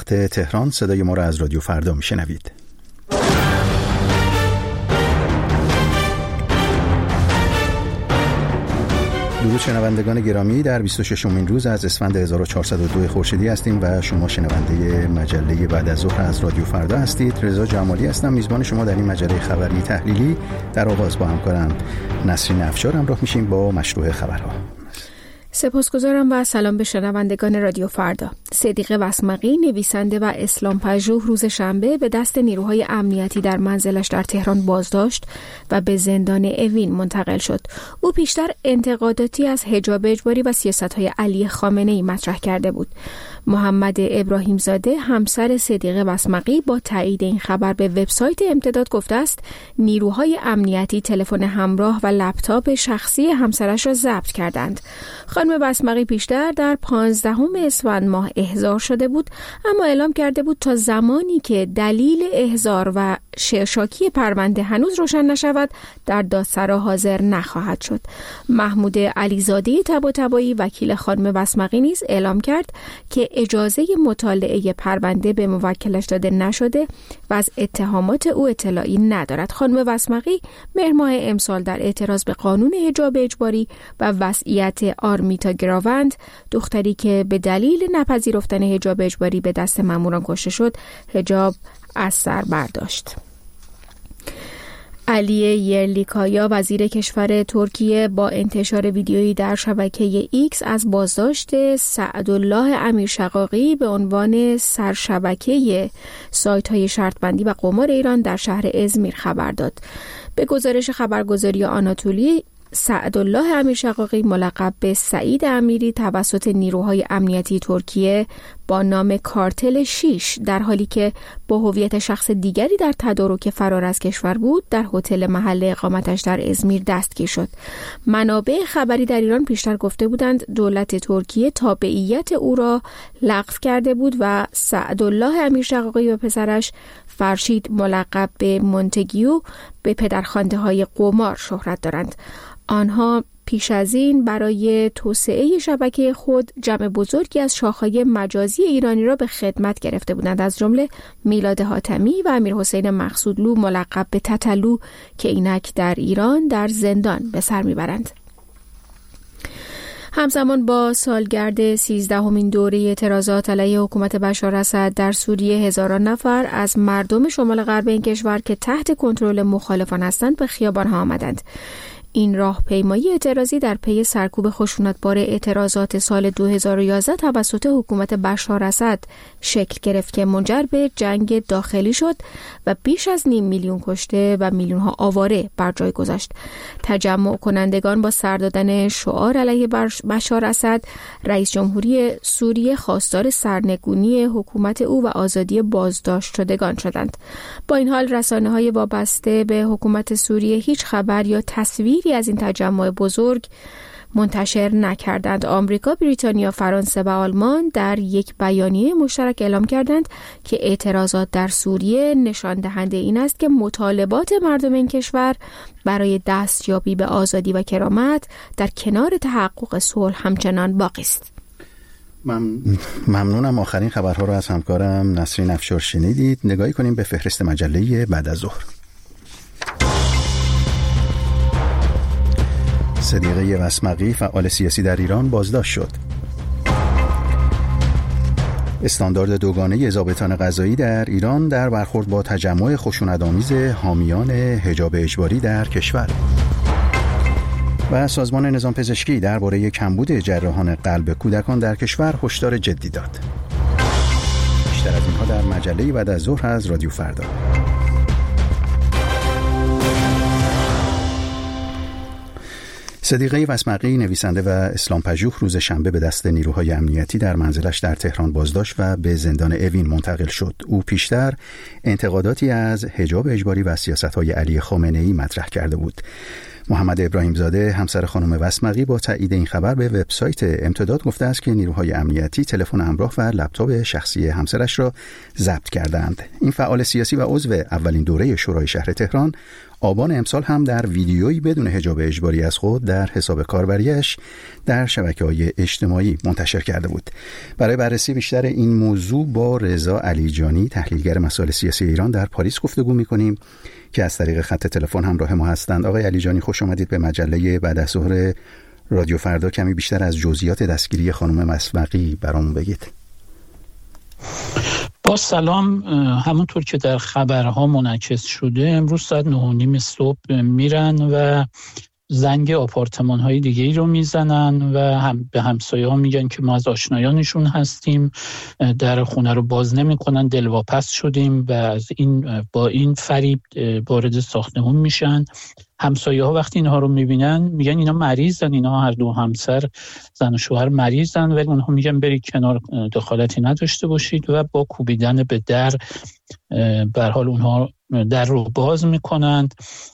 وقت تهران صدای ما را از رادیو فردا میشنوید. درود شنوندگان گرامی، در 26مین روز از اسفند 1402 خورشیدی هستیم و شما شنونده مجله بعد از ظهر از رادیو فردا هستید. رضا جمالی هستم، میزبان شما در این مجله خبری تحلیلی. در آغاز با همکارم نسرین افشار همراه میشیم با مشروع خبرها. سپاسگزارم و سلام به شنوندگان رادیو فردا. صدیق وسمقی، نویسنده و اسلام پژوه، روز شنبه به دست نیروهای امنیتی در منزلش در تهران بازداشت و به زندان اوین منتقل شد. او پیشتر انتقاداتی از حجاب اجباری و سیاست‌های علی خامنه‌ای مطرح کرده بود. محمد ابراهیم زاده، همسر صدیق وسمقی، با تایید این خبر به وبسایت امتداد گفته است نیروهای امنیتی تلفن همراه و لپتاپ شخصی همسرش را ضبط کردند. خانم وسمقی پیشتر در 15 اسفند ماه احضار شده بود، اما اعلام کرده بود تا زمانی که دلیل احضار و شاکی پرونده هنوز روشن نشود در دادسرا حاضر نخواهد شد. محمود علیزاده طباطبایی، وکیل خانم وسمقی، نیز اعلام کرد که اجازه مطالعه پرونده به موکلش داده نشده و از اتهامات او اطلاعی ندارد. خانم وسمقی مهر ماه امسال در اعتراض به قانون حجاب اجباری و وضعیت آرمیتا گراوند، دختری که به دلیل نپذیرفتن حجاب اجباری به دست ماموران کشته شد، حجاب از سر برداشت. علی یرلیکایا، وزیر کشور ترکیه، با انتشار ویدیویی در شبکه ایکس از بازداشت سعدالله امیرشقاقی به عنوان سرشبکه سایت‌های شرطبندی و قمار ایران در شهر ازمیر خبر داد. به گزارش خبرگزاری آناتولی، سعدالله امیرشقاقی، ملقب به سعید امیری، توسط نیروهای امنیتی ترکیه با نام کارتل 6 در حالی که با هویت شخص دیگری در تدارک فرار از کشور بود، در هتل محل اقامتش در ازمیر دستگیر شد. منابع خبری در ایران پیشتر گفته بودند دولت ترکیه تابعیت او را لغو کرده بود و سعدالله امیرشقاقی و پسرش فرشید، ملقب به مونتگیو، به پدرخوانده‌های قمار شهرت دارند. آنها پیش از این برای توسعه شبکه خود جمع بزرگی از شاخه‌های مجازی ایرانی را به خدمت گرفته بودند، از جمله میلاد حاتمی و امیرحسین مقصودلو، ملقب به تتلو، که اینک در ایران در زندان به سر میبرند. همزمان با سالگرد 13مین دوره اعتراضات علیه حکومت بشار اسد در سوریه، هزاران نفر از مردم شمال غرب این کشور که تحت کنترل مخالفان هستند به خیابان‌ها آمدند. این راهپیمایی اعتراضی در پی سرکوب خشونتبار اعتراضات سال 2011 توسط حکومت بشار اسد شکل گرفت که منجر به جنگ داخلی شد و بیش از 500,000 کشته و میلیون‌ها آواره بر جای گذاشت. تجمع کنندگان با سر دادن شعار علیه بشار اسد، رئیس جمهوری سوریه خواستار سرنگونی حکومت او و آزادی بازداشت شدگان شدند. با این حال رسانه‌های وابسته به حکومت سوریه هیچ خبر یا تصویر از این تجمع بزرگ منتشر نکردند. آمریکا، بریتانیا، فرانسه و آلمان در یک بیانیه مشترک اعلام کردند که اعتراضات در سوریه نشان دهنده این است که مطالبات مردم این کشور برای دستیابی به آزادی و کرامت در کنار تحقق صلح همچنان باقی است. ممنونم. آخرین خبرها رو از همکارم نسرین افشار شنیدید. نگاهی کنیم به فهرست مجله بعد از ظهر. صدیقه وسمقی، فعال سیاسی در ایران، بازداشت شد. استاندارد دوگانه ضابطان قضایی در ایران در برخورد با تجمع خشونت‌آمیز حامیان حجاب اجباری در کشور. و سازمان نظام پزشکی درباره کمبود جراحان قلب کودکان در کشور هشدار جدی داد. بیشتر از اینها در مجله بعد از ظهر از رادیو فردا. صدیقه وسمقی، نویسنده و اسلام پژوه، روز شنبه به دست نیروهای امنیتی در منزلش در تهران بازداشت و به زندان اوین منتقل شد. او پیشتر انتقاداتی از حجاب اجباری و سیاست‌های علی خامنه‌ای مطرح کرده بود. محمد ابراهیم زاده همسر خانم وسمقی با تایید این خبر به وبسایت امتداد گفته است که نیروهای امنیتی تلفن همراه و لپتاپ شخصی همسرش را ضبط کردند. این فعال سیاسی و عضو اولین دوره شورای شهر تهران آبان امسال هم در ویدیویی بدون حجاب اجباری از خود در حساب کاربریش در شبکه‌های اجتماعی منتشر کرده بود. برای بررسی بیشتر این موضوع با رضا علیجانی تحلیلگر مسائل سیاسی ایران در پاریس گفتگو می‌کنیم که از طریق خط تلفن همراه ما هستند. آقای علیجانی خوش آمدید به مجله بعد از ظهر رادیو فردا. کمی بیشتر از جزئیات دستگیری خانم وسمقی برامون بگید. با سلام، همونطور که در خبرها منعکس شده امروز ساعت 9:30 صبح میرن و زنگ آپارتمان های دیگه ای رو میزنن و به همسایه ها میگن که ما از آشنایانشون هستیم، در خونه رو باز نمی کنن، دلواپس شدیم و با این فریب وارد ساختمون میشن. همسایه ها وقتی اینها رو میبینن میگن اینا مریضن، اینا هر دو همسر زن و شوهر مریضن، ولی اونها میگن برید کنار، دخالتی نداشته باشید و با کوبیدن به در به هر حال اونها در رو باز میکنند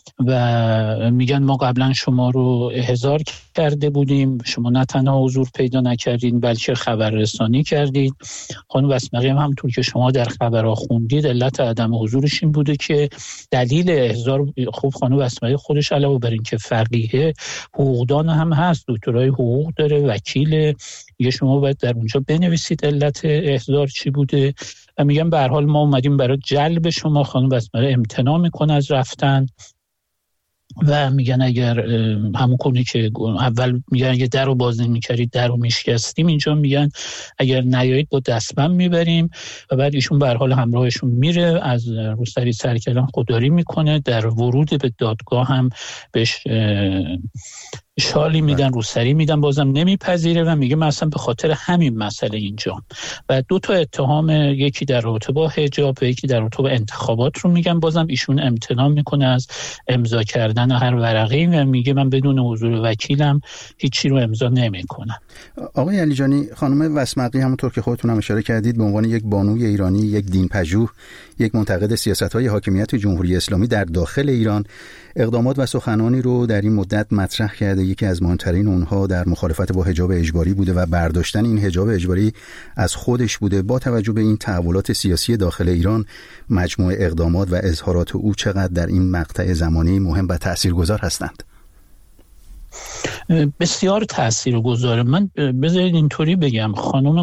و میگن ما قبلا شما رو احضار کرده بودیم، شما نه تنها حضور پیدا نکردین بلکه خبررسانی کردید. خانم وسمقی هم همونطور که شما در خبرها خوندید علت عدم حضورش این بوده که دلیل احضار، خب خانم وسمقی خودش علاوه بر این که فقیه حقوقدان هم هست، دکترای حقوق داره، وکیل، میگه شما باید در اونجا بنویسید علت احضار چی بوده و میگن به هر حال ما اومدیم برای جلب شما. خانم وسمقی امتناع میکنه از رفتن و میگن اگر همون کنی که اول میگن اگر در رو باز نمی‌کردید در رو میشکستیم، اینجا میگن اگر نیایید با دستبند میبریم و بعد ایشون به هر حال همراهشون میره، از روسری سرکلان خودداری میکنه، در ورود به دادگاه هم بهش شالی میدن، روسری میدن، بازم نمیپذیره و میگه من اصلا به خاطر همین مسئله اینجا. و 2 تا اتهام، یکی در رابطه با حجاب و یکی در رابطه با انتخابات رو میگن، بازم ایشون امتناع میکنه از امضا کردن هر ورقه‌ای و میگه من بدون حضور وکیلم هیچی رو امضا نمیکنم. آقای علیجانی، خانم وسمقی همونطور که خودتون هم اشاره کردید به عنوان یک بانوی ایرانی، یک دین‌پژوه، یک منتقد سیاست‌های حاکمیت جمهوری اسلامی در داخل ایران، اقدامات و سخنانی رو در این مدت مطرح کرده. یکی از مهمترین اونها در مخالفت با حجاب اجباری بوده و برداشتن این حجاب اجباری از خودش بوده. با توجه به این تحولات سیاسی داخل ایران، مجموع اقدامات و اظهارات او چقدر در این مقطع زمانی مهم و تاثیرگذار هستند؟ بسیار تاثیرگذاره. من بذارید اینطوری بگم،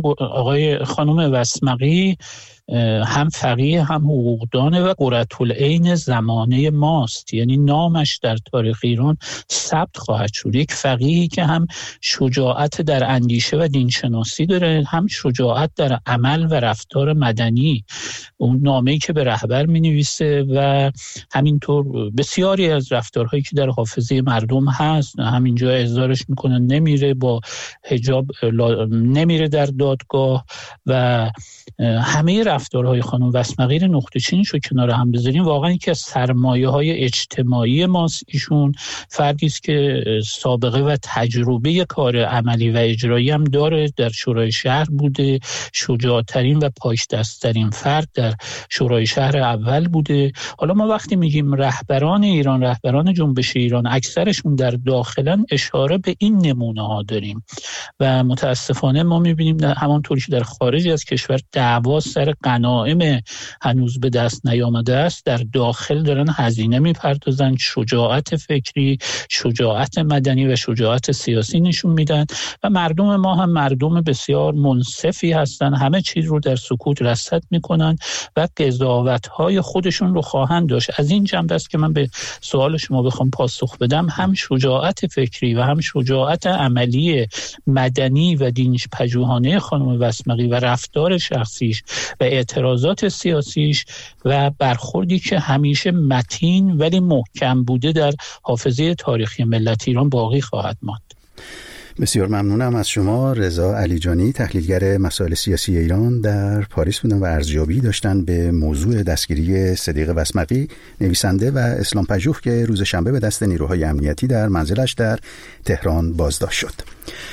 خانم وسمقی هم فقیه هم حقوقدانه و قرةالعین زمانه ماست، یعنی نامش در تاریخ ایران ثبت خواهد شد. یک فقیهی که هم شجاعت در اندیشه و دینشناسی داره، هم شجاعت در عمل و رفتار مدنی. اون نامه‌ای که به رهبر می‌نویسه و همینطور بسیاری از رفتارهایی که در حافظه مردم هست، همینجا احضارش میکنن، نمیره با حجاب، نمیره در دادگاه و همه رفتارهای خانم وسمقی نقطه چینش رو کنار هم بذاریم، واقعا یکی از سرمایه‌های اجتماعی ماست. ایشون فردی است که سابقه و تجربه کار عملی و اجرایی هم داره، در شورای شهر بوده، شجاع‌ترین و پاک‌دست‌ترین فرد در شورای شهر اول بوده. حالا ما وقتی میگیم رهبران ایران، رهبران جنبش ایران، اکثرشون در داخلن، اشاره به این نمونه ها داریم و متاسفانه ما میبینیم همانطوری که در خارج از کشور دعوا سر غنایم هنوز به دست نیامده است، در داخل دارن هزینه میپردازن، شجاعت فکری، شجاعت مدنی و شجاعت سیاسی نشون میدن و مردم ما هم مردم بسیار منصفی هستن، همه چیز رو در سکوت رصد میکنن و قضاوت‌های خودشون رو خواهند داشت. از این جنبه است که من به سوال شما بخوام پاسخ بدم، هم شجاعت فکری و هم شجاعت عملی مدنی و دین‌پژوهانه خانم وسمقی و رفتار شخصیش و اعتراضات سیاسیش و برخوردی که همیشه متین ولی محکم بوده در حافظه تاریخی ملت ایران باقی خواهد ماند. بسیار ممنونم از شما. رضا علیجانی، تحلیلگر مسائل سیاسی ایران، در پاریس بودن و ارزیابی داشتن به موضوع دستگیری صدیقه وسمقی، نویسنده و اسلام پژوه که روز شنبه به دست نیروهای امنیتی در منزلش در تهران بازداشت شد.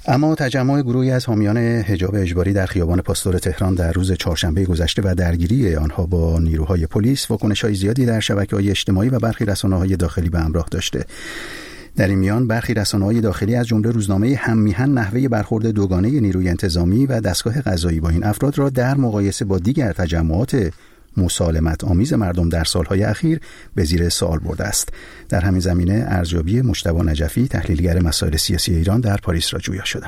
اما تجمع گروهی از حامیان حجاب اجباری در خیابان پاستور تهران در روز چهارشنبه گذشته و درگیری آنها با نیروهای پلیس واکنش‌های زیادی در شبکه‌های اجتماعی و برخی رسانه‌های داخلی به همراه داشته. در این میان برخی رسانه‌های داخلی از جمله روزنامه هم میهن نحوه برخورد دوگانه نیروی انتظامی و دستگاه قضایی با این افراد را در مقایسه با دیگر تجمعات مسالمت آمیز مردم در سالهای اخیر به زیر سوال برده است. در همین زمینه ارزیابی مجتبی نجفی تحلیلگر مسائل سیاسی ایران در پاریس را جویا شدم.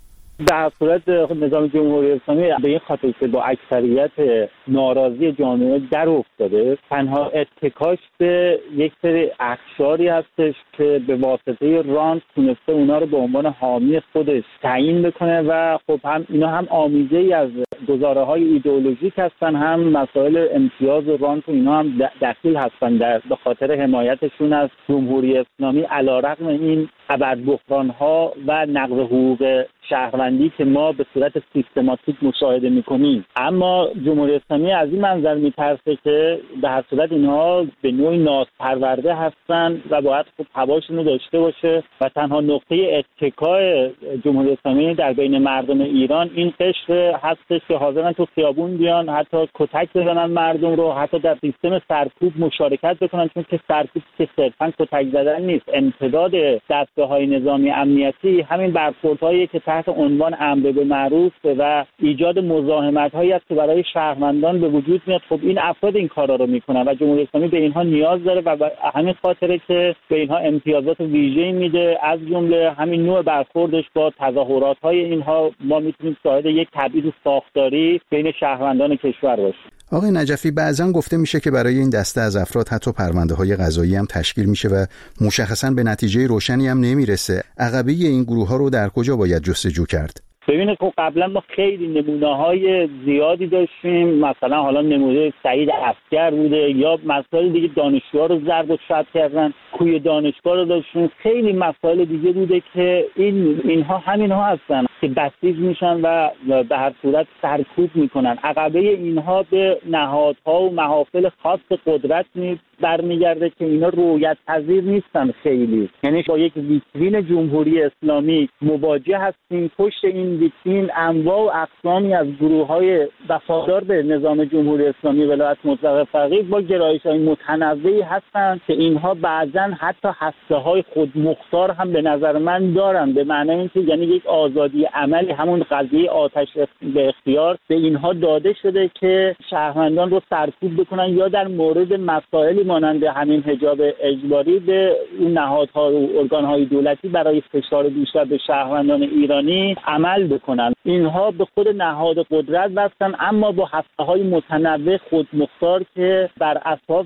در صورت نظام جمهوری اسلامی به این خاطر که با اکثریت ناراضی جامعه در افتاده، تنها اتکاش به یک سری اقشاری هستش که به واسطه رانت تونسته اونا رو به عنوان حامی خودش تعیین بکنه و خب هم اینا هم آمیزه‌ای از گزاره‌های ایدئولوژیک هستن، هم مسائل امتیاز و رانت و اینا هم دخیل هستن به خاطر حمایتشون از جمهوری اسلامی علیرغم این ابربحران‌ها و نقض حقوق شهروندی که ما به صورت سیستماتیک مشاهده می‌کنیم. اما جمهوری اسلامی از این منظر می‌ترسه که به هر صورت اینها به نوعی نازپرورده هستن و باید خب هواشون رو داشته باشه و تنها نقطه اتکای جمهوری اسلامی در بین مردم ایران این قشر هستش که حاضرن تو خیابون بیان، حتی کتک بزنن مردم رو، حتی در سیستم سرکوب مشارکت بکنن، چون که سرکوب که صرفاً کتک زدن نیست، امتداد دستگاه‌های نظامی امنیتی همین برخوردهایی که تحت عنوان امر به معروف و ایجاد مزاحمت‌هایی است که برای شهروندان به وجود میاد. خب این افراد این کارا رو میکنن و جمهوری اسلامی به اینها نیاز داره و همین خاطره که به اینها امتیازات ویژه‌ای میده، از جمله همین نوع برخوردش با تظاهرات‌های اینها ما میتونیم شاهد یک تبعیض ساختاری بین شهروندان کشور باشیم. آقای نجفی، بعضا گفته میشه که برای این دسته از افراد حتی پرونده‌های قضایی هم تشکیل میشه و مشخصاً به نتیجه روشنی هم نمیرسه. عقبه این گروه‌ها رو در کجا باید جستجو کرد؟ ببینید خب قبلا ما خیلی نمونه‌های زیادی داشتیم، مثلا حالا نمونه سعید عسکر بوده یا مسائل دیگه، دانشجوها رو ضرب و شتم کردن، کوی دانشگاه رو داشتیم، خیلی مسائل دیگه بوده که اینها همینها هستن که بسیج میشن و به هر صورت سرکوب میکنن. عقبه اینها به نهادها و محافل خاص قدرت برمیگرده که اینا رویت پذیر نیستن خیلی، یعنی با یک ویترین جمهوری اسلامی مواجه هستیم. پشت این ویترین انواع و اقسامی از گروه‌های وفادار به نظام جمهوری اسلامی ولایت مطلقه فقیه با گرایش‌های متنوعی هستند که اینها بعضاً حتی هسته‌های خودمختار هم به نظر من دارن، به معنی اینکه یعنی یک آزادی عملی، همون قضیه آتش به اختیار به اینها داده شده که شهروندان رو سرکوب بکنن یا در مورد مسائلی مانند همین حجاب اجباری به اون نهادها و ارگان‌های دولتی برای فشار بیشتر به شهروندان ایرانی عمل بکنن. اینها به خود نهاد قدرت بستن، اما با هسته‌های متنوع خودمختار که بر اساس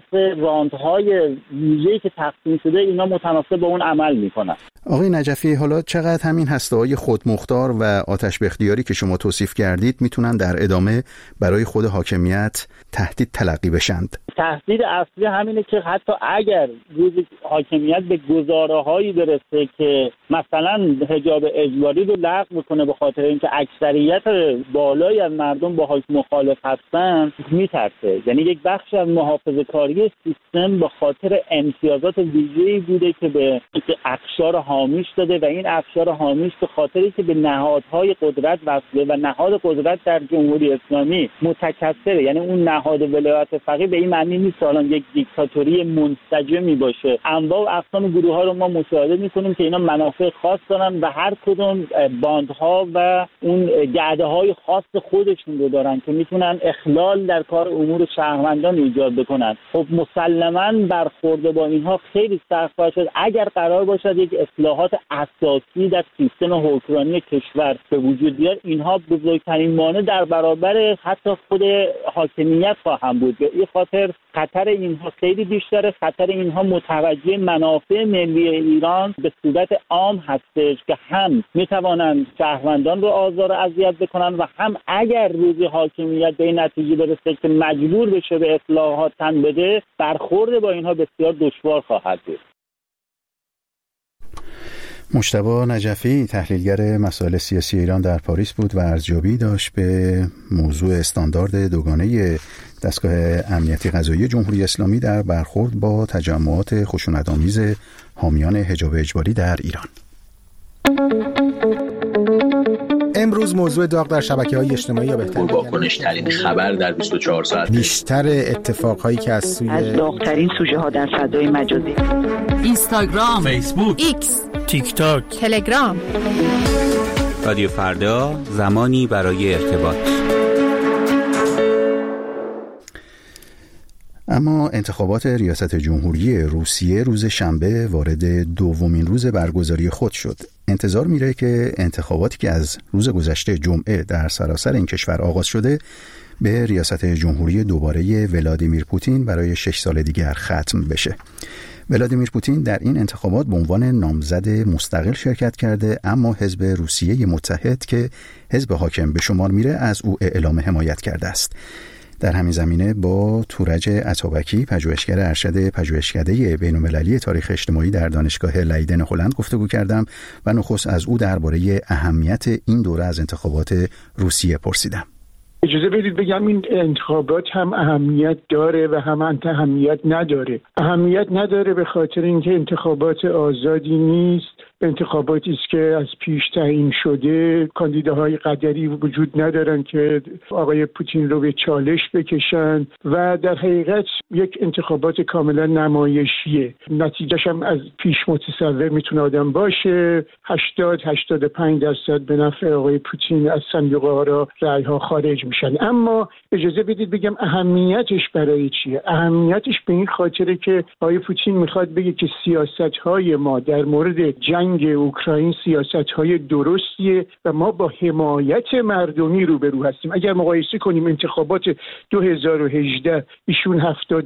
راندهای ویژه‌ای که تقسیم شده اینا متناسب با اون عمل میکنن. آقای نجفی، حالا چقدر همین هسته‌های خودمختار و آتش به اختیاری که شما توصیف کردید میتونن در ادامه برای خود حاکمیت تهدید تلقی بشند؟ تهدید اصلی همینه که حتی اگر روز حاکمیت به گزاره‌هایی برسه که مثلا حجاب اجباری رو لغو کنه به خاطر اینکه اکثریت بالایی از مردم باهاش مخالف هستن، میترسه. یعنی یک بخش از محافظه‌کاری سیستم به خاطر امتیازات ویژه‌ای بوده که به اقشار حامیش داده و این اقشار حامیش به خاطری که به نهادهای قدرت وصله و نهاد قدرت در جمهوری اسلامی متکثره، یعنی اون نهاد ولایت فقیه به این معنی نیست الان یک دیکتاتوری منسجمی باشه. انواع و اقسام گروه‌ها رو ما مشاهده می‌کنیم که اینا منافع خاص دارن و هر کدوم باندها و اون گرده‌های خاص خودشون رو دارن که میتونن اخلال در کار امور شهروندان ایجاد بکنن. خب مسلماً برخورد با اینها خیلی سخت باشه اگر قرار باشد یک اصلاحات اساسی در سیستم حکمرانی کشور به وجود بیاد. اینها بزرگترین مانع در برابر حتی خود حاکمیت خواهم بود. به این خاطر خطر اینها خیلی بیشتره. خطر اینها متوجه منافع ملی ایران به صورت عام هستش که هم میتوانند شهروندان رو آزار و اذیت بکنن و هم اگر روزی حاکمیت به این نتیجه برسه که مجبور بشه به اصلاحات تن بده، برخورد با اینها بسیار دشوار خواهد بود. مجتبی نجفی تحلیلگر مسائل سیاسی ایران در پاریس بود و ارزیابی داشت به موضوع استاندارد دوگانه دستگاه امنیتی قضایی جمهوری اسلامی در برخورد با تجمعات خشونت‌آمیز حامیان حجاب اجباری در ایران. روز موضوع داغ در شبکه‌های اجتماعی یا بهتر واکنش‌ترین خبر در 24 ساعت، بیشتر اتفاقهایی که از داغ‌ترین سوژه‌ها در فضای مجازی، اینستاگرام، فیسبوک، ایکس، تیک تاک، تلگرام. رادیو فردا، زمانی برای ارتباط. اما انتخابات ریاست جمهوری روسیه روز شنبه وارد دومین روز برگزاری خود شد. انتظار میره که انتخاباتی که از روز گذشته جمعه در سراسر این کشور آغاز شده به ریاست جمهوری دوباره ولادیمیر پوتین برای 6 سال دیگر ختم بشه. ولادیمیر پوتین در این انتخابات به عنوان نامزد مستقل شرکت کرده، اما حزب روسیه متحد که حزب حاکم به شمار میره از او اعلام حمایت کرده است. در همین زمینه با تورج عطابکی، پژوهشگر ارشد پژوهشکده بین‌المللی تاریخ اجتماعی در دانشگاه لیدن هلند گفتگو کردم و نخست از او درباره اهمیت این دوره از انتخابات روسیه پرسیدم. اجازه بدید بگم این انتخابات هم اهمیت داره و هم اهمیت نداره. اهمیت نداره به خاطر اینکه انتخابات آزادی نیست، انتخاباتی است که از پیش تعیین شده، کاندیداهای قدری وجود ندارن که آقای پوتین رو به چالش بکشن و در حقیقت یک انتخابات کاملا نمایشیه. نتیجهش هم از پیش متصور میتونه آدم باشه. 80-85% به نفع آقای پوتین از صندوق آرا رأی‌ها خارج میشن. اما اجازه بدید بگم اهمیتش برای چیه؟ اهمیتش به این خاطره که آقای پوتین میخواد بگه که سیاست‌های ما در مورد جنگ اوکراین سیاست‌های درستیه و ما با حمایت مردمی روبرو هستیم. اگر مقایسه کنیم انتخابات 2018 ایشون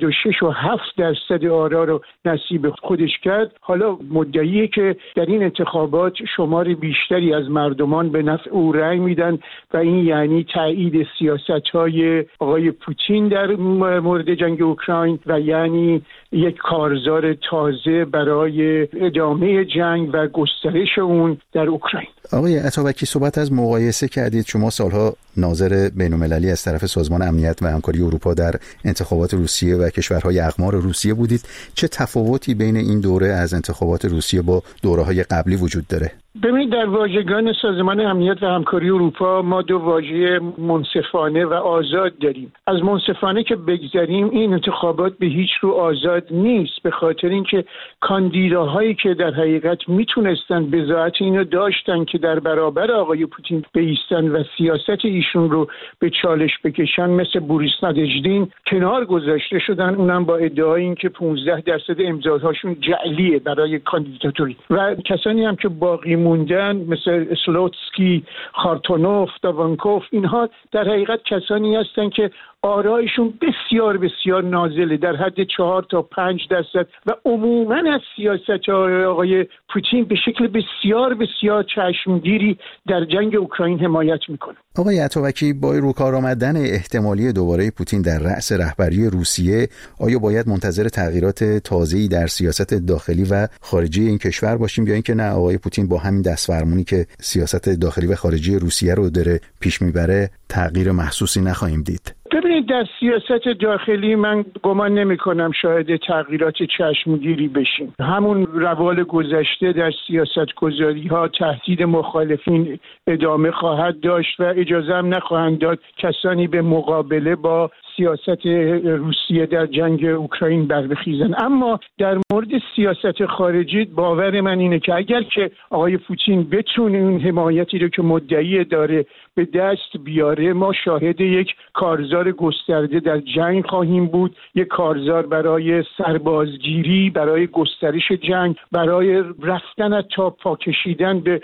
76.7% آرا رو نصیب خودش کرد، حالا مدعیه که در این انتخابات شمار بیشتری از مردمان به نفع او رأی میدن و این یعنی تایید سیاست‌های آقای پوتین در مورد جنگ اوکراین و یعنی یک کارزار تازه برای ادامه جنگ و گسترش اون در اوکراین. آقای عطابکی، صحبت از مقایسه کردید. شما سالها ناظر بین‌المللی از طرف سازمان امنیت و همکاری اروپا در انتخابات روسیه و کشورهای اقمار روسیه بودید. چه تفاوتی بین این دوره از انتخابات روسیه با دوره‌های قبلی وجود داره؟ ببینید، در واژگان سازمان امنیت و همکاری اروپا ما دو واژه منصفانه و آزاد داریم. از منصفانه که بگذریم، این انتخابات به هیچ رو آزاد نیست، به خاطر اینکه کاندیداهایی که در حقیقت میتونستن بضاعت اینو داشتن که در برابر آقای پوتین بایستن و سیاست ایشون رو به چالش بکشن، مثل بوریس نادژدین، کنار گذاشته شدن، اونم با ادعای اینکه 15% امضاهاشون جعلیه برای کاندیداتوری. و کسانی هم که باقی موندن مثل اسلوتسکی، خارتونوف، داوانکوف، اینها در حقیقت کسانی هستند که آرایشون بسیار بسیار نازله، در حد 4 تا 5% و عموماً از سیاست آقای پوتین به شکل بسیار بسیار چشمگیری در جنگ اوکراین حمایت میکنه. آقای عطابکی، با روکار آمدن احتمالی دوباره پوتین در رأس رهبری روسیه، آیا باید منتظر تغییرات تازه‌ای در سیاست داخلی و خارجی این کشور باشیم، یا اینکه نه، آقای پوتین با همین دستفرمونی که سیاست داخلی و خارجی روسیه رو داره پیش میبره تغییر محسوسی نخواهیم دید؟ ببینید، در سیاست داخلی من گمان نمی کنم شاهد تغییرات چشمگیری بشیم. همون روال گذشته در سیاست گذاری ها تهدید مخالفین ادامه خواهد داشت و اجازه هم نخواهند داد کسانی به مقابله با سیاست روسیه در جنگ اوکراین بربخیزن. اما در مورد سیاست خارجی باور من اینه که اگر که آقای پوتین بتونه اون حمایتی رو که مدعی داره به دست بیاره، ما شاهد یک کارزار گسترده در جنگ خواهیم بود، یک کارزار برای سربازگیری، برای گسترش جنگ، برای رفتن تا پاکشیدن به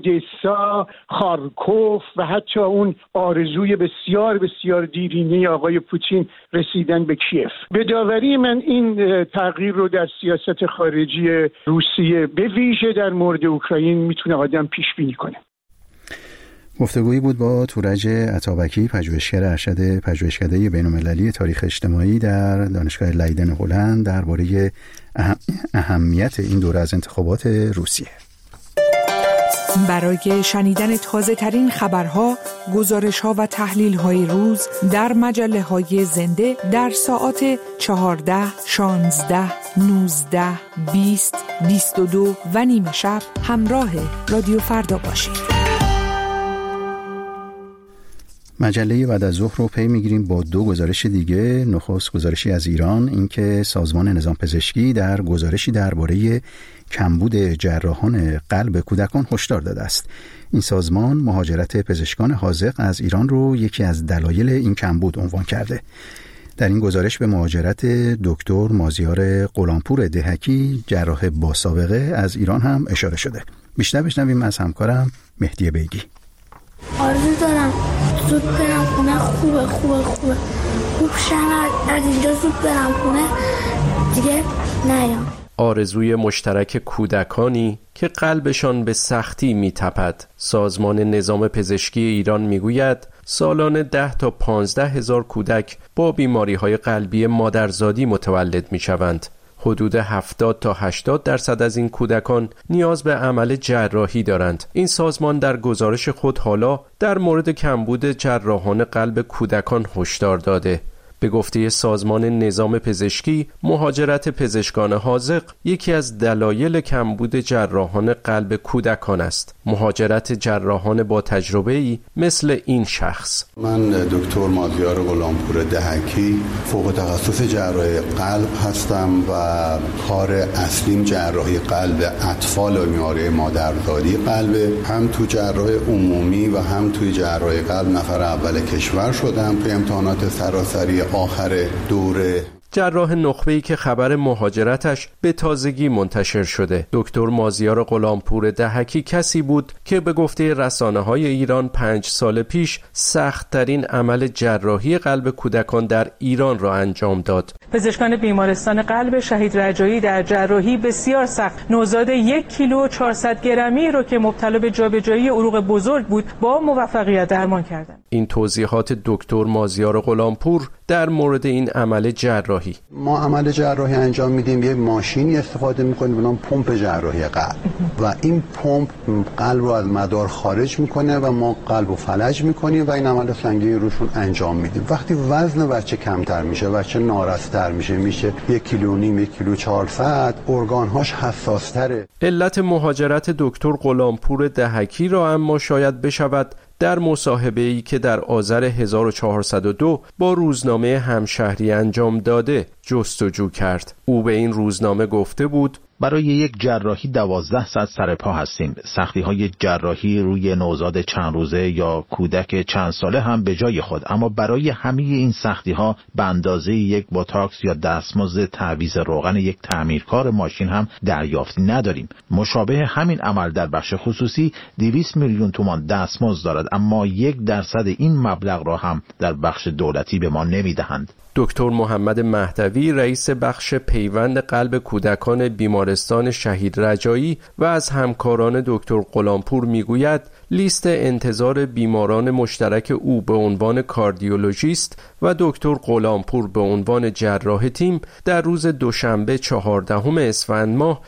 اودسا، خارکوف و حتی اون آرزوی بسیار بسیار دیرینه آقای پوتین رسیدن به کیف. به داوری من این تغییر رو در سیاست خارجی روسیه به ویژه در مورد اوکراین میتونه آدم پیش بینی کنه. گفتگویی بود با تورج عطابکی، پژوهشگر ارشد پژوهشکده بین‌المللی تاریخ اجتماعی در دانشگاه لیدن هلند، درباره اهمیت این دوره از انتخابات روسیه. برای شنیدن تازه ترین خبرها، گزارش‌ها و تحلیل‌های روز در مجله‌های زنده در ساعات 14، 16، 19، 20، 22 و نیم شب همراه رادیو فردا باشید. مجله بعد از ظهر رو پی میگیریم با 2 گزارش دیگه. نخست گزارشی از ایران، اینکه سازمان نظام پزشکی در گزارشی درباره کمبود جراحان قلب کودکان هشدار داده است. این سازمان مهاجرت پزشکان حاذق از ایران رو یکی از دلایل این کمبود عنوان کرده. در این گزارش به مهاجرت دکتر مازیار غلامپور دهکی، جراح با سابقه، از ایران هم اشاره شده. بیشتر بشنویم از همکارم مهدی بیگی. آرزو دارم زود برم خونه، خوب شد از اینجا زود برم خونه دیگه نیام. آرزوی مشترک کودکانی که قلبشان به سختی می‌تپد. سازمان نظام پزشکی ایران میگوید سالانه 10 تا 15 هزار کودک با بیماری‌های قلبی مادرزادی متولد می‌شوند. حدود 70 تا 80% از این کودکان نیاز به عمل جراحی دارند. این سازمان در گزارش خود حالا در مورد کمبود جراحان قلب کودکان هشدار داده. به گفته سازمان نظام پزشکی، مهاجرت پزشکان حاذق یکی از دلایل کمبود جراحان قلب کودکان است. مهاجرت جراحان با تجربه‌ای مثل این شخص. من دکتر مازیار غلامپور دهکی، فوق تخصص جراحی قلب هستم و کار اصلیم جراحی قلب اطفال و بیماری مادرزادی قلب. هم تو جراحی عمومی و هم توی جراحی قلب نفر اول کشور شدم توی امتحانات سراسری آخر دوره. جراح نخبه‌ای که خبر مهاجرتش به تازگی منتشر شده. دکتر مازیار غلامپور دهکی کسی بود که به گفته رسانه‌های ایران 5 سال پیش سخت‌ترین عمل جراحی قلب کودکان در ایران را انجام داد. پزشکان بیمارستان قلب شهید رجایی در جراحی بسیار سخت نوزاد 1 کیلو 400 گرمی رو که مبتلا به جابجایی عروق بزرگ بود با موفقیت درمان کردند. این توضیحات دکتر مازیار غلامپور در مورد این عمل جراحی. ما عمل جراحی انجام میدیم، یه ماشینی استفاده میکنیم به نام پمپ جراحی قلب و این پمپ قلب رو از مدار خارج میکنه و ما قلب رو فلج میکنیم و این عمل سنگینی روشون انجام میدیم. وقتی وزن بچه کمتر میشه، بچه نارستر میشه 1 کیلو و نیم، 1 کیلو 400، ارگانهاش حساستره. علت مهاجرت دکتر غلامپور دهکی را اما شاید بشود در مصاحبه‌ای که در آذر 1402 با روزنامه همشهری انجام داده جستجو کرد. او به این روزنامه گفته بود برای یک جراحی 12 ساعت سر پا هستیم. سختی‌های جراحی روی نوزاد چند روزه یا کودک چند ساله هم به جای خود، اما برای همه این سختی‌ها به اندازه یک بوتاکس یا دستمزد تعویض روغن یک تعمیرکار ماشین هم دریافت نداریم. مشابه همین عمل در بخش خصوصی 200 میلیون تومان دستمزد دارد، اما 1% این مبلغ را هم در بخش دولتی به ما نمی‌دهند. دکتر محمد مهدوی رئیس بخش پیوند قلب کودکان بیمارستان شهید رجایی و از همکاران دکتر غلامپور میگوید لیست انتظار بیماران مشترک او به عنوان کاردیولوژیست و دکتر غلامپور به عنوان جراح تیم در روز دوشنبه 14 اسفند ماه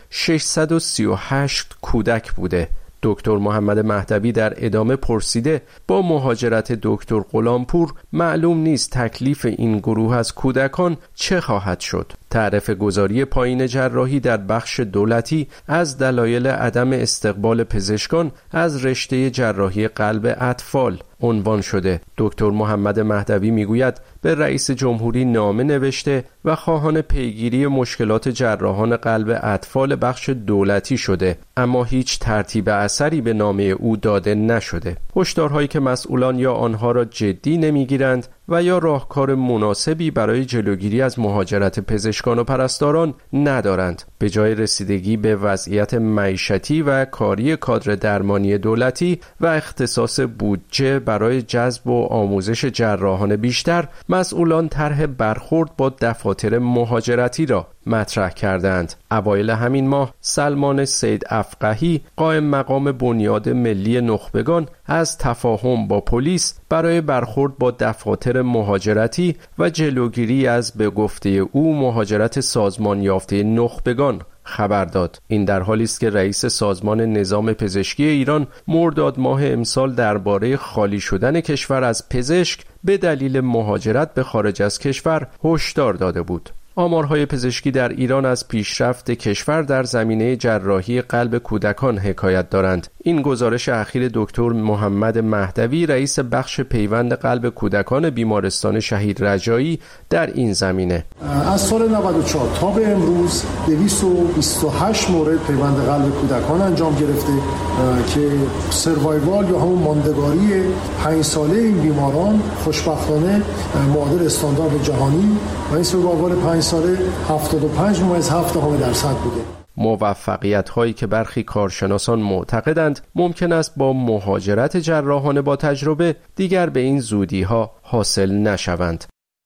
638 کودک بوده. دکتر محمد مهدوی در ادامه پرسیده با مهاجرت دکتر غلامپور معلوم نیست تکلیف این گروه از کودکان چه خواهد شد. تعرفه گذاری پایین جراحی در بخش دولتی از دلایل عدم استقبال پزشکان از رشته جراحی قلب اطفال عنوان شده. دکتر محمد مهدوی میگوید به رئیس جمهوری نامه نوشته و خواهان پیگیری مشکلات جراحان قلب اطفال بخش دولتی شده، اما هیچ ترتیب اثری به نامه او داده نشده. هشدارهایی که مسئولان یا آنها را جدی نمیگیرند و یا راهکار مناسبی برای جلوگیری از مهاجرت پزشکان و پرستاران ندارند. به جای رسیدگی به وضعیت معیشتی و کاری کادر درمانی دولتی و اختصاص بودجه برای جذب و آموزش جراحان بیشتر، مسئولان طرح برخورد با دفاتر مهاجرتی را مطرح کردند. اوایل همین ماه سلمان سید افقهی قائم مقام بنیاد ملی نخبگان از تفاهم با پلیس برای برخورد با دفاتر مهاجرتی و جلوگیری از به گفته او مهاجرت سازمان یافته نخبگان خبر داد. این در حالی است که رئیس سازمان نظام پزشکی ایران مرداد ماه امسال درباره خالی شدن کشور از پزشک به دلیل مهاجرت به خارج از کشور هشدار داده بود. آمارهای پزشکی در ایران از پیشرفت کشور در زمینه جراحی قلب کودکان حکایت دارند. این گزارش اخیر دکتر محمد مهدوی رئیس بخش پیوند قلب کودکان بیمارستان شهید رجایی در این زمینه. از سال 94 تا به امروز 228 مورد پیوند قلب کودکان انجام گرفته که سروایوال یا همون ماندگاری 5 ساله این بیماران خوشبختانه معادل استاندارد جهانی و این سروایوال 5 ساله 75.7% بوده. موفقیت هایی که برخی کارشناسان معتقدند ممکن است با مهاجرت جراحان با تجربه دیگر به این زودی ها حاصل نشوند.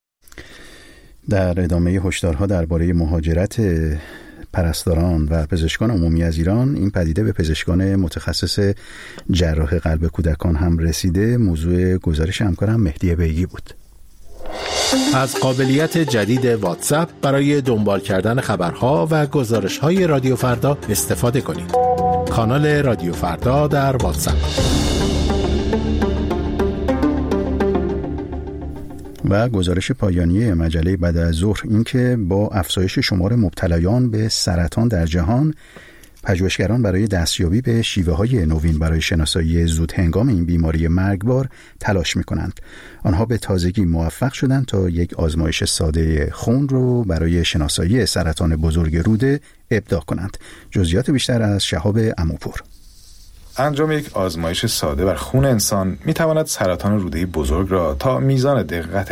در ادامه هشدارها درباره مهاجرت پرستاران و پزشکان عمومی از ایران، این پدیده به پزشکان متخصص جراح قلب کودکان هم رسیده. موضوع گزارش همکارم مهدی بیگی بود. از قابلیت جدید واتساپ برای دنبال کردن خبرها و گزارش‌های رادیو فردا استفاده کنید. کانال رادیو فردا در واتساپ. و گزارش پایانی مجله بعد از ظهر این که با افزایش شمار مبتلایان به سرطان در جهان، پژوهشگران برای دستیابی به شیوه‌های نوین برای شناسایی زود هنگام این بیماری مرگبار تلاش می‌کنند. آنها به تازگی موفق شدند تا یک آزمایش ساده خون رو برای شناسایی سرطان بزرگ روده ابداع کنند. جزئیات بیشتر از شهاب عموپور. انجام یک آزمایش ساده بر خون انسان می‌تواند سرطان روده بزرگ را تا میزان دقت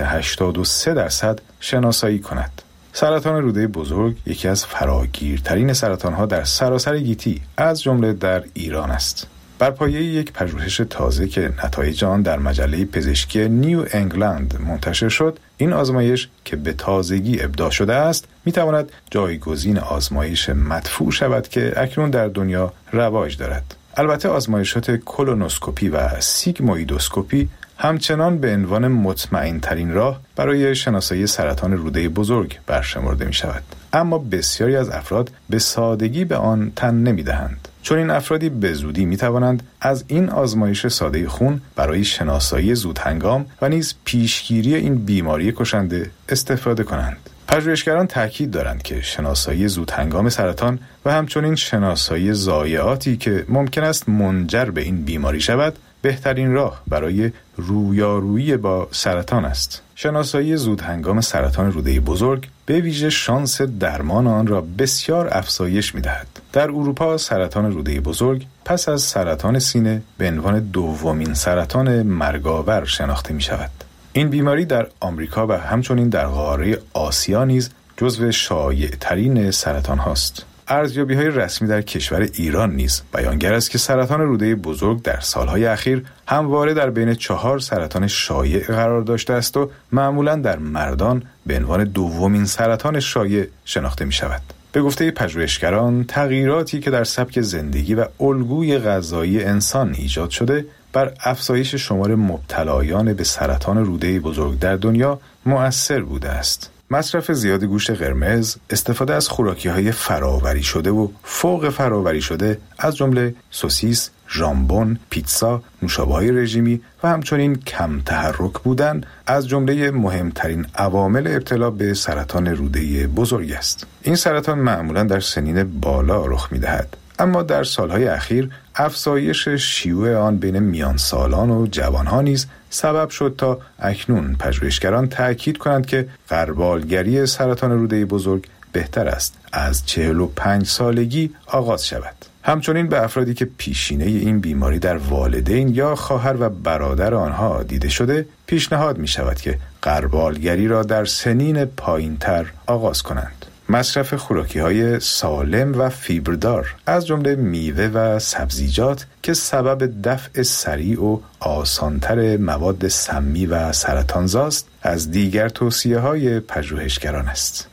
83% شناسایی کند. سرطان روده بزرگ یکی از فراگیرترین سرطان‌ها در سراسر گیتی از جمله در ایران است. بر پایه یک پژوهش تازه که نتایج آن در مجله پزشکی نیو انگلند منتشر شد، این آزمایش که به تازگی ابداع شده است می‌تواند جایگزین آزمایش مدفوع شود که اکنون در دنیا رواج دارد. البته آزمایشات کولونوسکوپی و سیگمویدوسکوپی همچنان به عنوان مطمئن ترین راه برای شناسایی سرطان روده بزرگ برشمرده می شود. اما بسیاری از افراد به سادگی به آن تن نمی دهند. چون این افرادی به زودی می توانند از این آزمایش ساده خون برای شناسایی زودهنگام و نیز پیشگیری این بیماری کشنده استفاده کنند. پژوهشگران تاکید دارند که شناسایی زودهنگام سرطان و همچنین شناسایی ضایعاتی که ممکن است منجر به این بیماری شود بهترین راه برای رویارویی با سرطان است. شناسایی زودهنگام سرطان روده بزرگ به ویژه شانس درمان آن را بسیار افزایش می‌دهد. در اروپا سرطان روده بزرگ پس از سرطان سینه به عنوان دومین سرطان مرگاور شناخته می‌شود. این بیماری در آمریکا و همچنین در قاره آسیا نیز جزو شایع‌ترین سرطان هاست. ارزیابی‌های رسمی در کشور ایران نیز بیانگر است که سرطان روده بزرگ در سالهای اخیر همواره در بین 4 سرطان شایع قرار داشته است و معمولاً در مردان به عنوان دومین سرطان شایع شناخته می‌شود. به گفته پژوهشگران، تغییراتی که در سبک زندگی و الگوی غذایی انسان ایجاد شده بر افزایش شمار مبتلایان به سرطان روده بزرگ در دنیا مؤثر بوده است. مصرف زیاد گوشت قرمز، استفاده از خوراکی‌های فراوری شده و فوق فراوری شده از جمله سوسیس، ژامبون، پیتزا، نوشابه‌های رژیمی و همچنین کم تحرک بودن از جمله مهمترین عوامل ابتلا به سرطان روده بزرگ است. این سرطان معمولاً در سنین بالا رخ می‌دهد، اما در سالهای اخیر افزایش شیوع آن بین میان سالان و جوانها نیز سبب شد تا اکنون پژوهشگران تأکید کنند که غربالگری سرطان روده بزرگ بهتر است از 45 سالگی آغاز شود. همچنین به افرادی که پیشینه این بیماری در والدین یا خواهر و برادر آنها دیده شده پیشنهاد می شود که غربالگری را در سنین پایین‌تر آغاز کنند. مصرف خوراکی‌های سالم و فیبردار از جمله میوه و سبزیجات که سبب دفع سریع و آسانتر مواد سمی و سرطانزاست از دیگر توصیه‌های پژوهشگران است.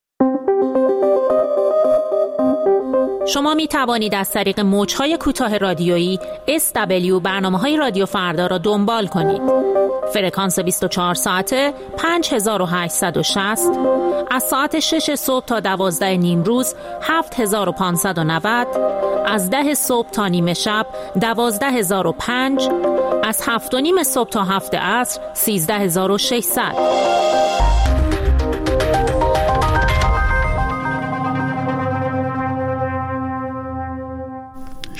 شما می توانید از طریق موج‌های کوتاه رادیویی SW برنامه‌های رادیو فردا را دنبال کنید. فرکانس 24 ساعته 5860 از ساعت 6 صبح تا 12 نیم روز 7590 از 10 صبح تا نیمه شب 12005 از 7 و نیم صبح تا 7 عصر 13600.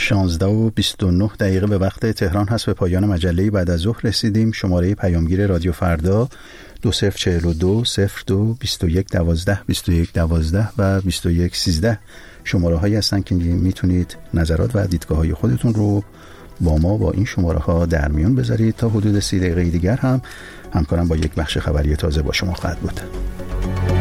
16:29 به وقت تهران هست. به پایان مجله بعد از ظهر رسیدیم. شماره پیامگیر رادیو فردا 2042 02 21 12 21 12 و 21 13 شماره هایی هستن که میتونید نظرات و دیدگاه های خودتون رو با ما با این شماره ها در میون بذارید. تا حدود 30 دقیقه دیگر هم همکارم با یک بخش خبری تازه با شما خواهد بود.